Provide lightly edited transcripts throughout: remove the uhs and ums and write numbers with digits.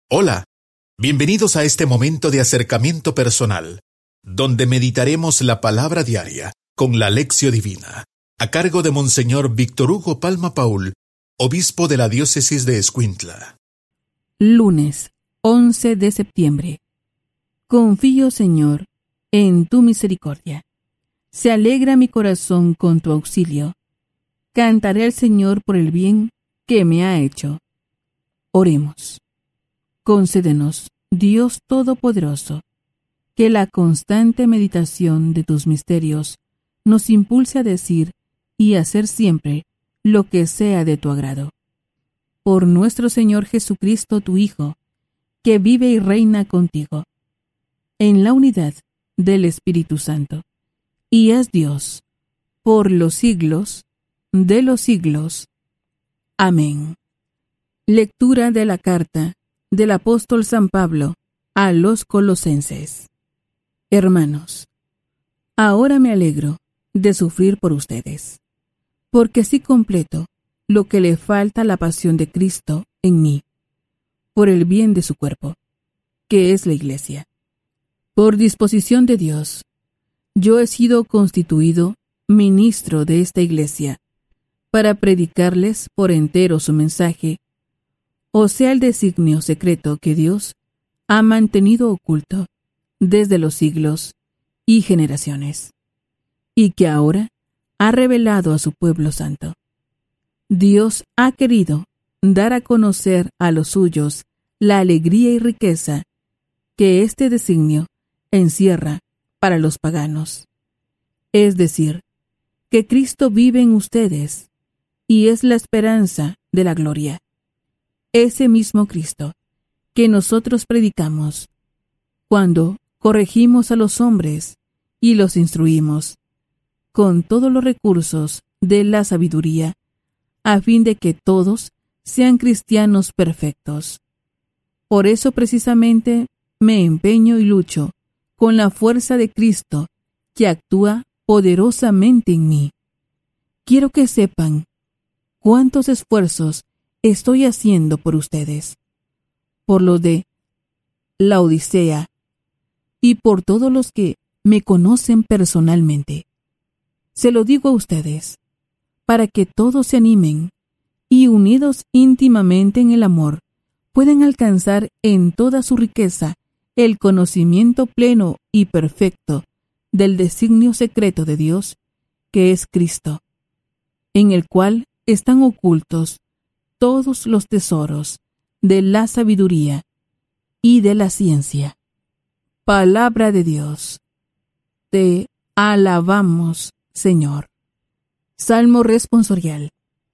Hola, bienvenidos a este momento de acercamiento personal, donde meditaremos la palabra diaria con la Lección Divina, a cargo de Monseñor Víctor Hugo Palma Paul, obispo de la diócesis de Escuintla. Lunes, 11 de septiembre. Confío, Señor, en tu misericordia. Se alegra mi corazón con tu auxilio. Cantaré al Señor por el bien que me ha hecho. Oremos. Concédenos, Dios Todopoderoso, que la constante meditación de tus misterios nos impulse a decir y hacer siempre lo que sea de tu agrado. Por nuestro Señor Jesucristo, tu Hijo, que vive y reina contigo, en la unidad del Espíritu Santo, y es Dios, por los siglos de los siglos. Amén. Lectura de la carta del apóstol San Pablo a los Colosenses. Hermanos, ahora me alegro de sufrir por ustedes, porque sí completo lo que le falta a la pasión de Cristo en mí, por el bien de su cuerpo, que es la Iglesia. Por disposición de Dios, yo he sido constituido ministro de esta Iglesia, para predicarles por entero su mensaje, o sea el designio secreto que Dios ha mantenido oculto desde los siglos y generaciones, y que ahora ha revelado a su pueblo santo. Dios ha querido dar a conocer a los suyos la alegría y riqueza que este designio encierra para los paganos. Es decir, que Cristo vive en ustedes y es la esperanza de la gloria. Ese mismo Cristo que nosotros predicamos cuando corregimos a los hombres y los instruimos con todos los recursos de la sabiduría, a fin de que todos sean cristianos perfectos. Por eso precisamente me empeño y lucho con la fuerza de Cristo que actúa poderosamente en mí. Quiero que sepan cuántos esfuerzos estoy haciendo por ustedes, por lo de la Odisea y por todos los que me conocen personalmente. Se lo digo a ustedes, para que todos se animen y unidos íntimamente en el amor, puedan alcanzar en toda su riqueza el conocimiento pleno y perfecto del designio secreto de Dios, que es Cristo, en el cual están ocultos todos los tesoros de la sabiduría y de la ciencia. Palabra de Dios. Te alabamos, Señor. Salmo responsorial.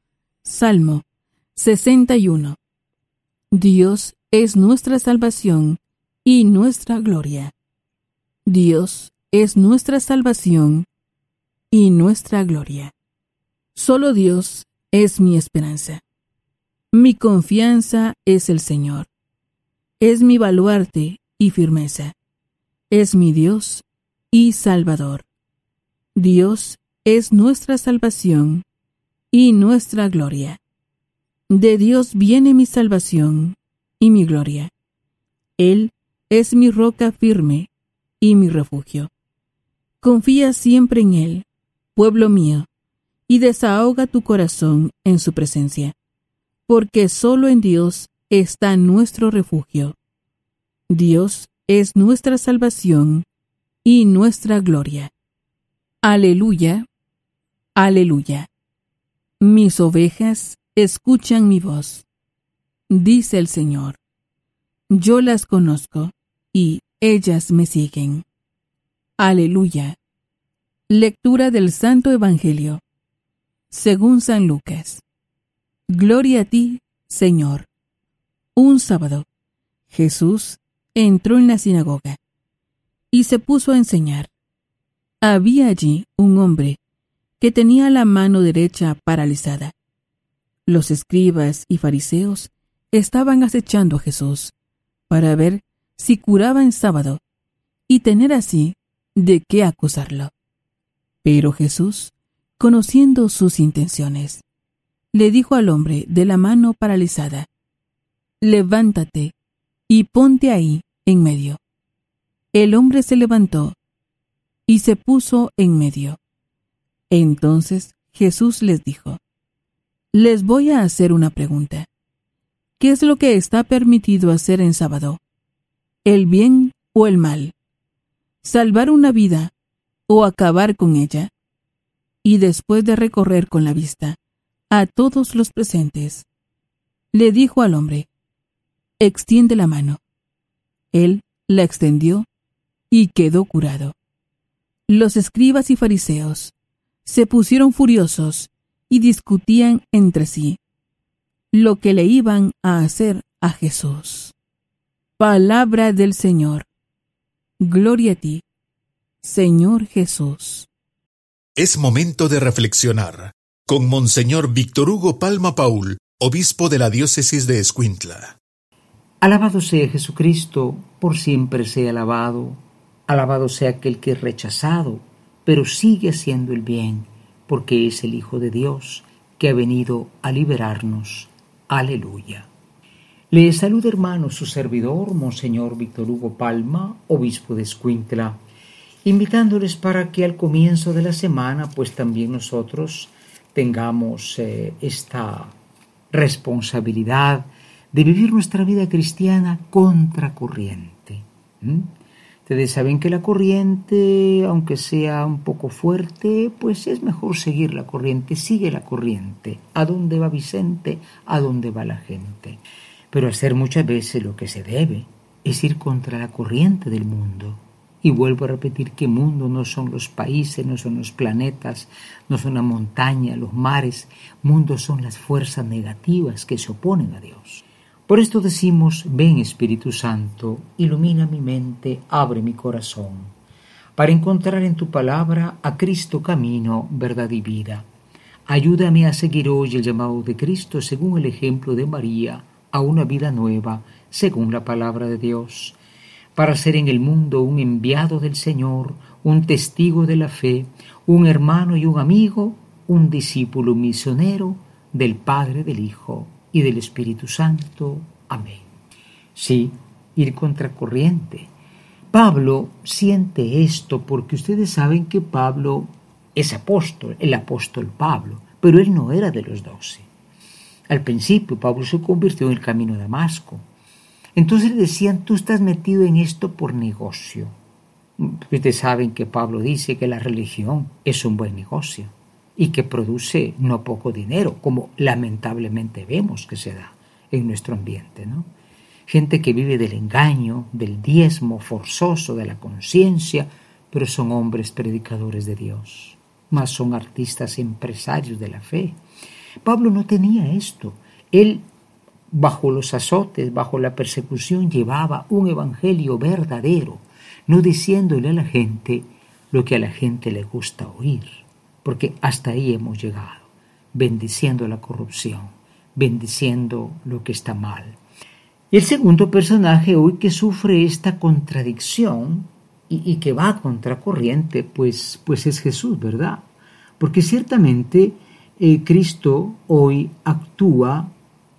Salmo 61. Dios es nuestra salvación y nuestra gloria. Dios es nuestra salvación y nuestra gloria. Solo Dios es mi esperanza. Mi confianza es el Señor. Es mi baluarte y firmeza. Es mi Dios y Salvador. Dios es nuestra salvación y nuestra gloria. De Dios viene mi salvación y mi gloria. Él es mi roca firme y mi refugio. Confía siempre en Él, pueblo mío, y desahoga tu corazón en su presencia, porque solo en Dios está nuestro refugio. Dios es nuestra salvación y nuestra gloria. Aleluya, aleluya. Mis ovejas escuchan mi voz, dice el Señor. Yo las conozco y ellas me siguen. Aleluya. Lectura del Santo Evangelio según San Lucas. Gloria a ti, Señor. Un sábado, Jesús entró en la sinagoga y se puso a enseñar. Había allí un hombre que tenía la mano derecha paralizada. Los escribas y fariseos estaban acechando a Jesús para ver si curaba en sábado y tener así de qué acusarlo. Pero Jesús, conociendo sus intenciones, le dijo al hombre de la mano paralizada: levántate y ponte ahí, en medio. El hombre se levantó y se puso en medio. Entonces Jesús les dijo: Les voy a hacer una pregunta. ¿Qué es lo que está permitido hacer en sábado? ¿El bien o el mal? ¿Salvar una vida o acabar con ella? Y después de recorrer con la vista a todos los presentes, le dijo al hombre: Extiende la mano. Él la extendió y quedó curado. Los escribas y fariseos se pusieron furiosos y discutían entre sí lo que le iban a hacer a Jesús. Palabra del Señor. Gloria a ti, Señor Jesús. Es momento de reflexionar con Monseñor Víctor Hugo Palma Paul, obispo de la diócesis de Escuintla. Alabado sea Jesucristo, por siempre sea alabado. Alabado sea aquel que es rechazado, pero sigue haciendo el bien, porque es el Hijo de Dios, que ha venido a liberarnos. Aleluya. Les saluda, hermano, su servidor, Monseñor Víctor Hugo Palma, obispo de Escuintla, invitándoles para que al comienzo de la semana, pues también nosotros tengamos esta responsabilidad de vivir nuestra vida cristiana contracorriente. Ustedes saben que la corriente, aunque sea un poco fuerte, pues es mejor seguir la corriente. Sigue la corriente. ¿A dónde va Vicente? ¿A dónde va la gente? Pero hacer muchas veces lo que se debe es ir contra la corriente del mundo. Y vuelvo a repetir que mundo no son los países, no son los planetas, no son la montaña, los mares. Mundo son las fuerzas negativas que se oponen a Dios. Por esto decimos: ven Espíritu Santo, ilumina mi mente, abre mi corazón, para encontrar en tu palabra a Cristo camino, verdad y vida. Ayúdame a seguir hoy el llamado de Cristo según el ejemplo de María, a una vida nueva, según la palabra de Dios, para ser en el mundo un enviado del Señor, un testigo de la fe, un hermano y un amigo, un discípulo misionero del Padre, del Hijo y del Espíritu Santo. Amén. Sí, ir contracorriente. Pablo siente esto porque ustedes saben que Pablo es apóstol, el apóstol Pablo, pero él no era de los 12. Al principio Pablo se convirtió en el camino de Damasco. Entonces le decían: tú estás metido en esto por negocio. Ustedes saben que Pablo dice que la religión es un buen negocio y que produce no poco dinero, como lamentablemente vemos que se da en nuestro ambiente, ¿no? Gente que vive del engaño, del diezmo forzoso, de la conciencia, pero son hombres predicadores de Dios, más son artistas empresarios de la fe. Pablo no tenía esto. Él, bajo los azotes, bajo la persecución, llevaba un evangelio verdadero, no diciéndole a la gente lo que a la gente le gusta oír, porque hasta ahí hemos llegado, bendiciendo la corrupción, bendiciendo lo que está mal. Y el segundo personaje hoy que sufre esta contradicción y que va a contracorriente, pues es Jesús, ¿verdad? Porque ciertamente Cristo hoy actúa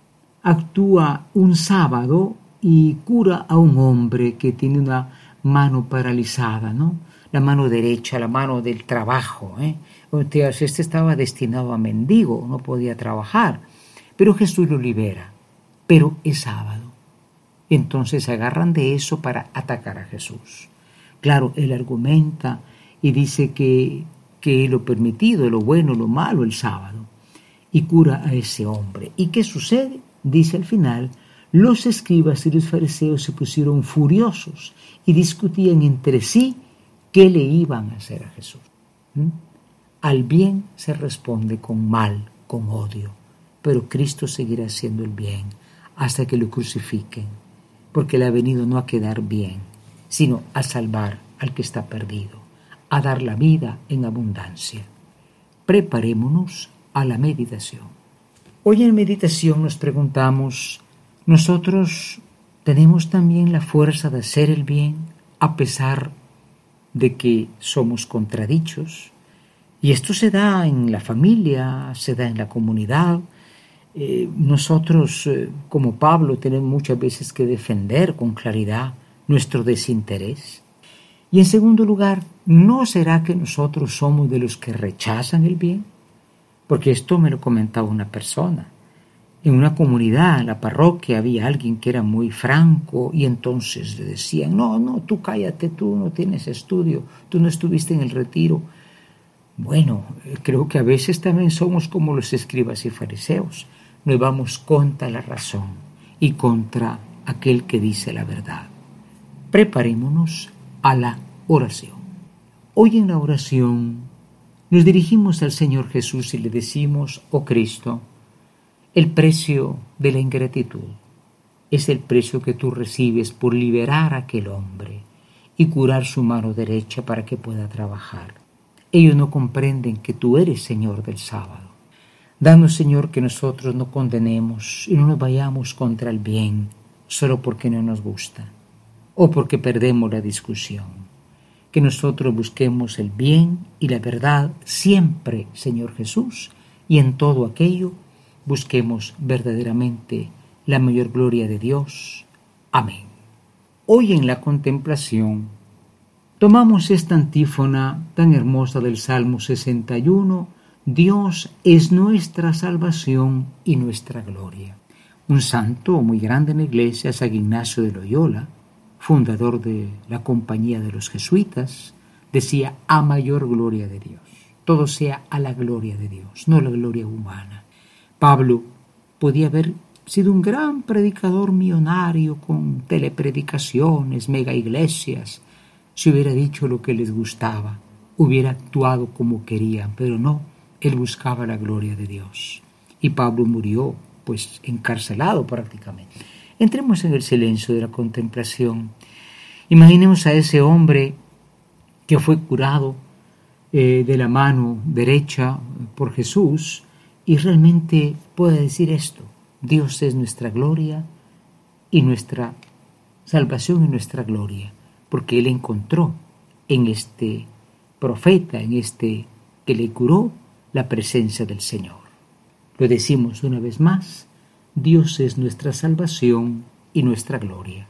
un sábado y cura a un hombre que tiene una mano paralizada, ¿no? La mano derecha, la mano del trabajo, Entonces, este estaba destinado a mendigo, no podía trabajar, pero Jesús lo libera, pero es sábado. Entonces se agarran de eso para atacar a Jesús. Claro, él argumenta y dice que lo permitido, lo bueno, lo malo, el sábado, y cura a ese hombre. ¿Y qué sucede? Dice al final: los escribas y los fariseos se pusieron furiosos y discutían entre sí qué le iban a hacer a Jesús. Al bien se responde con mal, con odio, pero Cristo seguirá haciendo el bien hasta que lo crucifiquen, porque Él ha venido no a quedar bien, sino a salvar al que está perdido, a dar la vida en abundancia. Preparémonos a la meditación. Hoy en meditación nos preguntamos: ¿nosotros tenemos también la fuerza de hacer el bien a pesar de que somos contradichos? Y esto se da en la familia, se da en la comunidad, Nosotros, como Pablo, tenemos muchas veces que defender con claridad nuestro desinterés. Y en segundo lugar, ¿no será que nosotros somos de los que rechazan el bien? Porque esto me lo comentaba una persona. En una comunidad, en la parroquia, había alguien que era muy franco y entonces le decían, no, tú cállate, tú no tienes estudio, tú no estuviste en el retiro. Bueno, creo que a veces también somos como los escribas y fariseos. Nos vamos contra la razón y contra aquel que dice la verdad. Preparémonos a la oración. Hoy en la oración nos dirigimos al Señor Jesús y le decimos, oh Cristo, el precio de la ingratitud es el precio que tú recibes por liberar a aquel hombre y curar su mano derecha para que pueda trabajar. Ellos no comprenden que tú eres Señor del sábado. Danos, Señor, que nosotros no condenemos y no nos vayamos contra el bien solo porque no nos gusta o porque perdemos la discusión. Que nosotros busquemos el bien y la verdad siempre, Señor Jesús, y en todo aquello busquemos verdaderamente la mayor gloria de Dios. Amén. Hoy en la contemplación tomamos esta antífona tan hermosa del Salmo 61, Dios es nuestra salvación y nuestra gloria. Un santo muy grande en la iglesia, San Ignacio de Loyola, fundador de la Compañía de los Jesuitas, decía, a mayor gloria de Dios. Todo sea a la gloria de Dios, no la gloria humana. Pablo podía haber sido un gran predicador millonario con telepredicaciones, mega iglesias. Si hubiera dicho lo que les gustaba, hubiera actuado como querían, pero no, él buscaba la gloria de Dios. Y Pablo murió, pues, encarcelado prácticamente. Entremos en el silencio de la contemplación. Imaginemos a ese hombre que fue curado de la mano derecha por Jesús y realmente puede decir esto, Dios es nuestra gloria y nuestra salvación y nuestra gloria, porque Él encontró en este profeta, en este que le curó, la presencia del Señor. Lo decimos una vez más, Dios es nuestra salvación y nuestra gloria.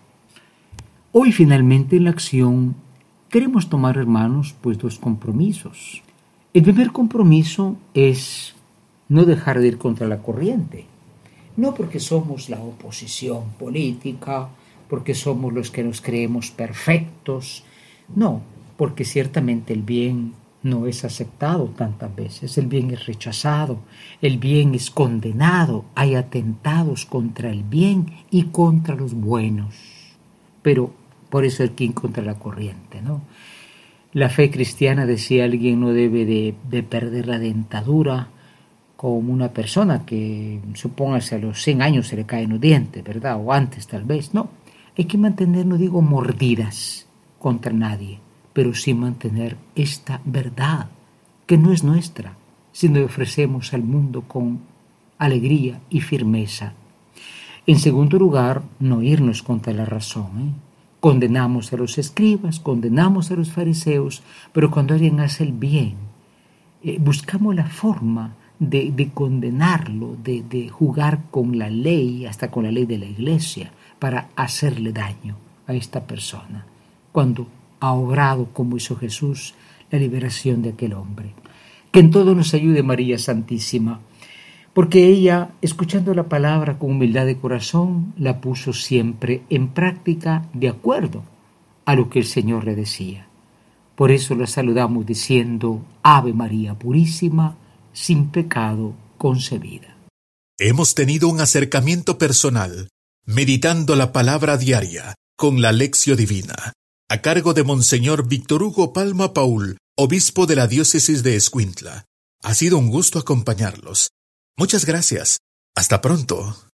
Hoy finalmente en la acción queremos tomar, hermanos, pues 2 compromisos. El primer compromiso es no dejar de ir contra la corriente. No porque somos la oposición política, porque somos los que nos creemos perfectos. No, porque ciertamente el bien no es aceptado tantas veces, el bien es rechazado, el bien es condenado, hay atentados contra el bien y contra los buenos. Pero por eso hay que ir contra la corriente, ¿no? La fe cristiana, decía alguien, no debe de perder la dentadura como una persona que, supóngase, a los 100 años se le caen los dientes, ¿verdad? O antes tal vez, no. Hay que mantener, no digo mordidas contra nadie, pero sí mantener esta verdad, que no es nuestra, sino que ofrecemos al mundo con alegría y firmeza. En segundo lugar, no irnos contra la razón. Condenamos a los escribas, condenamos a los fariseos, pero cuando alguien hace el bien, buscamos la forma de condenarlo, de jugar con la ley, hasta con la ley de la iglesia, para hacerle daño a esta persona, cuando ha obrado, como hizo Jesús, la liberación de aquel hombre. Que en todo nos ayude María Santísima, porque ella, escuchando la palabra con humildad de corazón, la puso siempre en práctica de acuerdo a lo que el Señor le decía. Por eso la saludamos diciendo, Ave María Purísima, sin pecado concebida. Hemos tenido un acercamiento personal, meditando la palabra diaria con la Lección Divina, a cargo de Monseñor Víctor Hugo Palma Paul, obispo de la diócesis de Escuintla. Ha sido un gusto acompañarlos. Muchas gracias. Hasta pronto.